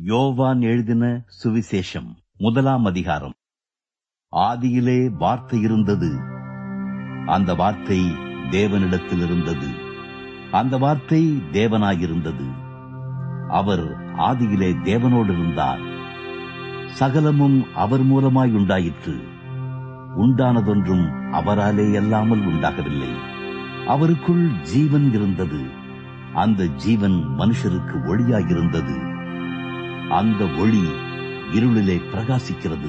யோவான் எழுதின சுவிசேஷம் 1ஆம் அதிகாரம். ஆதியிலே வார்த்தை இருந்தது, அந்த வார்த்தை தேவனிடத்தில் இருந்தது, அந்த வார்த்தை தேவனாயிருந்தது. அவர் ஆதியிலே தேவனோடு இருந்தார். சகலமும் அவர் மூலமாய் உண்டாயிற்று. உண்டானதொன்றும் அவராலே அல்லாமல் உண்டாகவில்லை. அவருக்குள் ஜீவன் இருந்தது. அந்த ஜீவன் மனுஷருக்கு ஒளியாயிருந்தது. அந்த ஒளி இருளிலே பிரகாசிக்கிறது.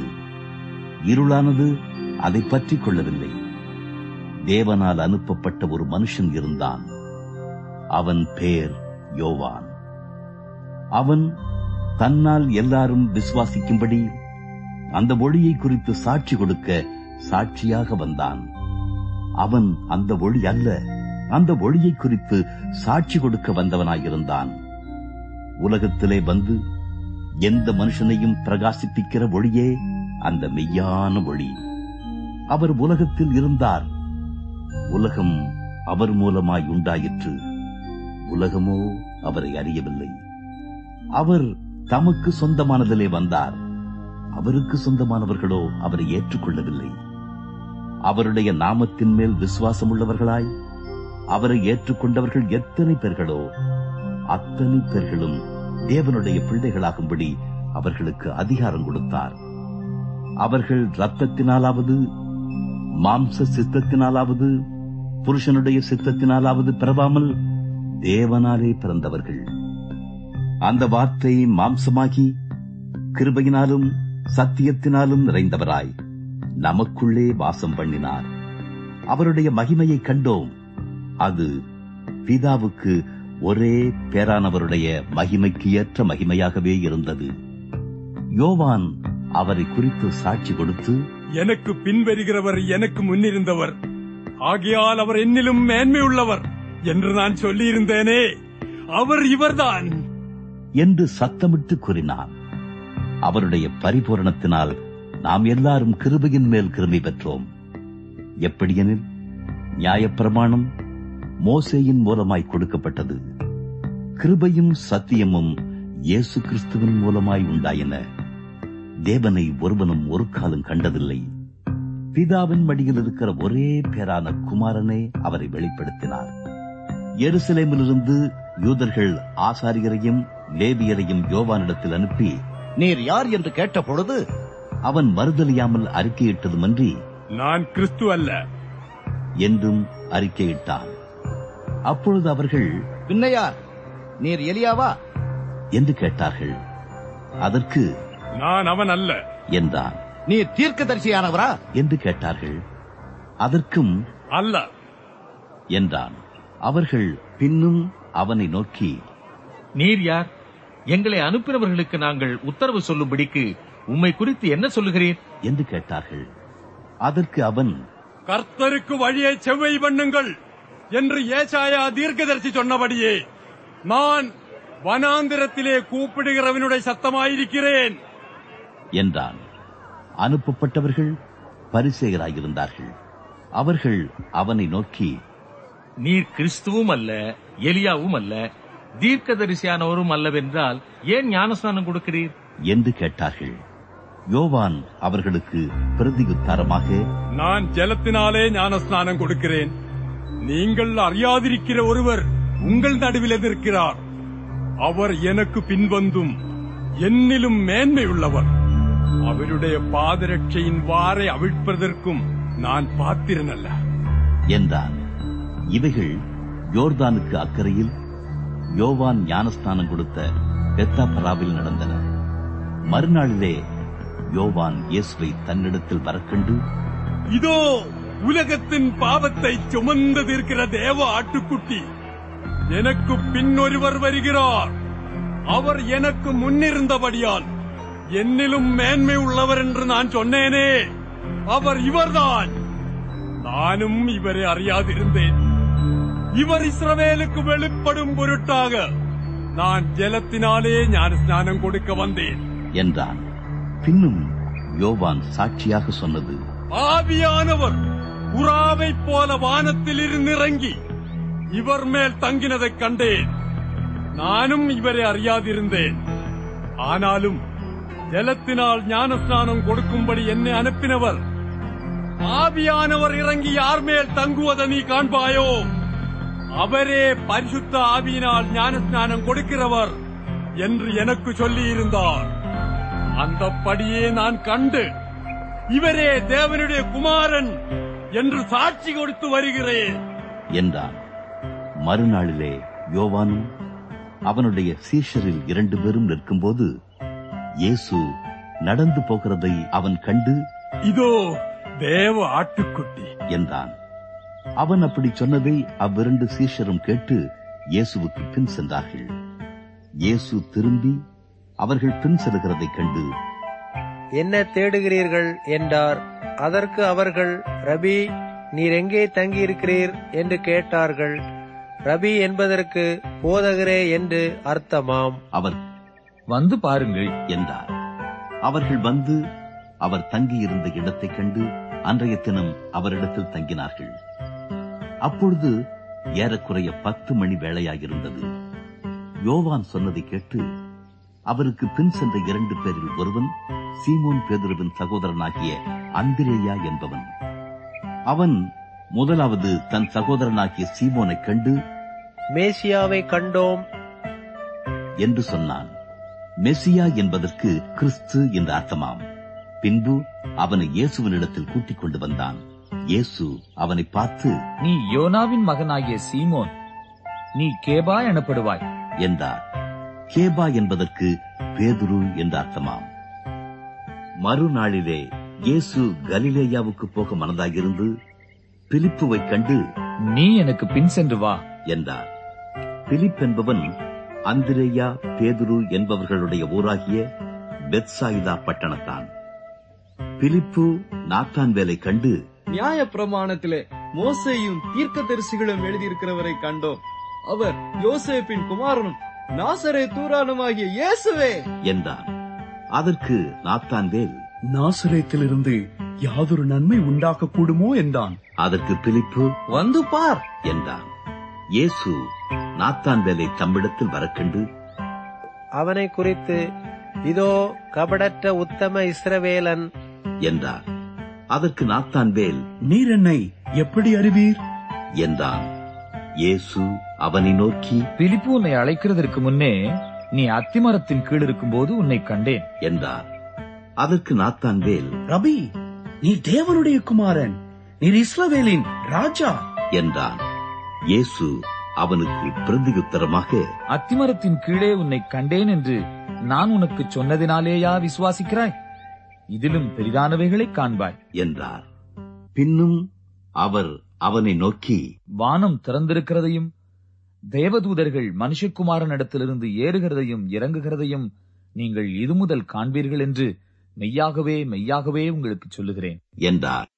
இருளானது அதை பற்றிக் கொள்ளவில்லை. தேவனால் அனுப்பப்பட்ட ஒரு மனுஷன் இருந்தான். அவன் பேர் யோவான். அவன் தன்னால் எல்லாரும் விசுவாசிக்கும்படி அந்த ஒளியை குறித்து சாட்சி கொடுக்க சாட்சியாக வந்தான். அவன் அந்த ஒளி அல்ல, அந்த ஒளியை குறித்து சாட்சி கொடுக்க வந்தவனாயிருந்தான். உலகத்திலே வந்து எந்த மனுஷனையும் பிரகாசிப்பிக்கிற ஒளியே அந்த மெய்யான ஒளி. அவர் உலகத்தில் இருந்தார். உலகம் அவர் மூலமாய் உண்டாயிற்று. உலகமோ அவரை அறியவில்லை. அவர் தமக்கு சொந்தமானதிலே வந்தார். அவருக்கு சொந்தமானவர்களோ அவரை ஏற்றுக்கொள்ளவில்லை. அவருடைய நாமத்தின் மேல் விசுவாசம் உள்ளவர்களாய் அவரை ஏற்றுக்கொண்டவர்கள் எத்தனை பேர்களோ அத்தனை பேர்களும் தேவனுடைய பிள்ளைகளாகும்படி அவர்களுக்கு அதிகாரம் கொடுத்தார். அவர்கள் இரத்தத்தினாலாவது மாம்ச சித்தத்தினாலாவது புருஷனுடைய சித்தத்தினாலாவது பிறவாமல் தேவனாலே பிறந்தவர்கள். அந்த வார்த்தை மாம்சமாகி கிருபையினாலும் சத்தியத்தினாலும் நிறைந்தவராய் நமக்குள்ளே வாசம் பண்ணினார். அவருடைய மகிமையை கண்டோம். அது பிதாவுக்கு ஒரே பேரானவருடைய மகிமைக்கு ஏற்ற மகிமையாகவே இருந்தது. யோவான் அவரை குறித்து சாட்சி கொடுத்து, எனக்கு பின்வருகிறவர் எனக்கு முன்னிருந்தவர், ஆகையால் அவர் என்னிலும் மேன்மை உள்ளவர் என்று நான் சொல்லியிருந்தேனே, அவர் இவர்தான் என்று சத்தமிட்டு கூறினார். அவருடைய பரிபூரணத்தினால் நாம் எல்லாரும் கிருபையின் மேல் கிருபை பெற்றோம். எப்படியெனில் நியாயப்பிரமாணம் மோசேயின் மூலமாய் கொடுக்கப்பட்டது. கிருபையும் சத்தியமும் இயேசு கிறிஸ்துவின் மூலமாய் உண்டாயின. தேவனை ஒருவனும் ஒரு காலம் கண்டதில்லை. பிதாவின் மடியில் இருக்கிற ஒரே பேரான குமாரனே அவரை வெளிப்படுத்தினார். எருசலேமிலிருந்து யூதர்கள் ஆசாரியரையும் லேவியரையும் யோவானிடத்தில் அனுப்பி, நீர் யார் என்று கேட்ட பொழுது அவன் மறுதலியாமல் அறிக்கையிட்டதுமன்றி, நான் கிறிஸ்து அல்ல என்றும் அறிக்கையிட்டான். அப்பொழுது அவர்கள், பின்னையார், நீர் எலியாவா என்று கேட்டார்கள். அதற்கு, நான் அவன் அல்ல என்றான். நீர் தீர்க்கதரிசியானவரா என்று கேட்டார்கள். அதற்கும் அல்ல என்றான். அவர்கள் பின்னும் அவனை நோக்கி, நீர் யார்? எங்களை அனுப்பினவர்களுக்கு நாங்கள் உத்தரவு சொல்லும்படிக்கு உம்மை குறித்து என்ன சொல்லுகிறீர் என்று கேட்டார்கள். அதற்கு அவன், கர்த்தருக்கு வழியை செவ்வை பண்ணுங்கள் என்று ஏசாயா தீர்க்கதரிசி சொன்னபடியே நான் வனாந்திரத்திலே கூப்பிடுகிறவனுடைய சத்தமாயிருக்கிறேன் என்றான். அனுப்பப்பட்டவர்கள் பரிசேயராயிருந்தார்கள். அவர்கள் அவனை நோக்கி, நீர் கிறிஸ்துவும் அல்ல, எலியாவும் அல்ல, தீர்க்கதரிசியானவரும் அல்லவென்றால் ஏன் ஞானஸ்நானம் கொடுக்கிறீர் என்று கேட்டார்கள். யோவான் அவர்களுக்கு பிரதியுத்தரமாக, நான் ஜலத்தினாலே ஞானஸ்நானம் கொடுக்கிறேன். நீங்கள் அறியாதிருக்கிற ஒருவர் உங்கள் நடுவில் எதிர்க்கிறார். அவர் எனக்கு பின்வந்தும் என்னிலும் மேன்மை உள்ளவர். அவருடைய பாதரட்சையின் வாரை அவிழ்ப்பதற்கும் நான் பாத்திரன் அல்ல என்றான். இவைகள் யோர்தானுக்கு அக்கறையில் யோவான் ஞானஸ்நானம் கொடுத்த பெத்தாபராவில் நடந்தன. மறுநாளிலே யோவான் இயேசுவை தன்னிடத்தில் வரக்கண்டு, இதோ உலகத்தின் பாவத்தை சுமந்து தீர்க்கிற தேவ ஆட்டுக்குட்டி, எனக்கு பின்னொருவர் வருகிறார். அவர் எனக்கு முன்னிருந்தபடியால் என்னிலும் மேன்மை உள்ளவர் என்று நான் சொன்னேனே, அவர் இவர்தான். நானும் இவரை அறியாதிருந்தேன். இவர் இஸ்ரவேலுக்கு வெளிப்படும் பொருட்டாக நான் ஜலத்தினாலே ஞானஸ்நானம் கொடுக்க வந்தேன் என்றான். பின்னும் யோவான் சாட்சியாக சொன்னது, ஆவியானவர் புறாவைப் போல வானத்தில் இருந்து இறங்கி இவர் மேல் தங்கினதைக் கண்டேன். நானும் இவரை அறியாதிருந்தேன். ஆனாலும் ஜலத்தினால் ஞானஸ்நானம் கொடுக்கும்படி என்னை அனுப்பினவர் ஆவியானவர் இறங்கி யார் மேல் தங்குவதை நீ காண்பாயோ அவரே பரிசுத்த ஆவியினால் ஞானஸ்நானம் கொடுக்கிறவர் என்று எனக்கு சொல்லியிருந்தார். அந்தப்படியே நான் கண்டு இவரே தேவனுடைய குமாரன் என்று சாட்சி கொடுத்து வருகிறேன் என்றான். மறுநாளிலே யோவானும் அவனுடைய சீஷரில் 2 பேரும் நிற்கும்போது இயேசு நடந்து போகிறதை அவன் கண்டு, இதோ தேவ ஆட்டுக்குட்டி என்றான். அவன் அப்படி சொன்னதை அவ்விரண்டு சீஷரும் கேட்டு இயேசுவுக்கு பின் சென்றார்கள். இயேசு திரும்பி அவர்கள் பின் செல்கிறதைக் கண்டு, என்ன தேடுகிறீர்கள் என்றார். அதற்கு அவர்கள், ரபி, நீர் எங்கே தங்கியிருக்கிறீர் என்று கேட்டார்கள். ரபி என்பதற்கு போதகரே என்று அர்த்தமாம். அவர் வந்து பாருங்கள் என்றார். அவர்கள் வந்து அவர் தங்கியிருந்த இடத்தைக் கண்டு அன்றைய தினம் அவரிடத்தில் தங்கினார்கள். அப்பொழுது ஏறக்குறைய 10 மணி வேளையாயிருந்தது. யோவான் சொன்னதை கேட்டு அவருக்கு பின் சென்ற 2 பேரில் ஒருவன் சீமோன் பேதுருவின் சகோதரனாகிய அந்திரேயா என்பவன். அவன் முதலாவது தன் சகோதரனாகிய சீமோனைக் கண்டு, மேசியாவை கண்டோம் என்று சொன்னான். மெசியா என்பதற்கு கிறிஸ்து என்று அர்த்தமாம். பின்பு அவனை இயேசுவினிடத்தில் கூட்டிக் கொண்டு வந்தான். இயேசு அவனை பார்த்து, நீ யோனாவின் மகனாகிய சீமோன், நீ கேபா எனப்படுவாய் என்றார். கேபா என்பதற்கு பேதுரு என்று அர்த்தமாம். மறுநாளிலே இயேசு கலிலேயாவுக்கு போக மனதாயிருந்து பிலிப்புவைக் கண்டு, நீ எனக்கு பின் சென்று வா என்றார். பிலிப் என்பவன் அந்திரேயா பேதுரு என்பவர்களுடைய ஊராகிய பெத்சாயிதா பட்டணத்தான். பிலிப்பு நாத்தான்வேலை கண்டு, நியாய பிரமாணத்திலே மோசேயும் தீர்க்கதரிசிகளும் எழுதியிருக்கிறவரை கண்டோம். அவர் யோசேப்பின் குமாரனும் நாசரேத்தூரானுமாகிய இயேசுவே என்றான். அதற்கு நாத்தான்வேல், நாசரேத்திலிருந்து யாதொரு நன்மை உண்டாக்க கூடுமோ என்றான். அதற்கு பிலிப்பு, வந்து பார் என்றான். இயேசு நாத்தான்வேலை தம்மிடத்தில் வரக்கண்டு அவனை குறித்து, இதோ கபடற்ற உத்தம இஸ்ரவேலன் என்றார். அதற்கு நாத்தான்வேல், நீர் என்னை எப்படி அறிவீர் என்றான். இயேசு அவனை நோக்கி, பிலிப்பு உன்னை அழைக்கிறதற்கு முன்னே நீ அத்திமரத்தின் கீழ் இருக்கும்போது உன்னை கண்டேன் என்றார். அதற்கு நாத்தான்வேல், ரபி, நீ தேவனுடைய குமாரன், நீர் இஸ்ரவேலின் ராஜா என்றான். இயேசு அவனுக்கு பிரதியுத்தரமாக, அத்திமரத்தின் கீழே உன்னை கண்டேன் என்று நான் உனக்கு சொன்னதினாலேயா விசுவாசிக்கிறாய்? இதிலும் பெரிதானவைகளை காண்பாய் என்றார். பின்னும் அவர் அவனை நோக்கி, வானம் திறந்திருக்கிறதையும் தேவதூதர்கள் மனுஷகுமாரனிடத்திலிருந்து ஏறுகிறதையும் இறங்குகிறதையும் நீங்கள் இது முதல் காண்பீர்கள் என்று மெய்யாகவே மெய்யாகவே உங்களுக்கு சொல்லுகிறேன் என்றார்.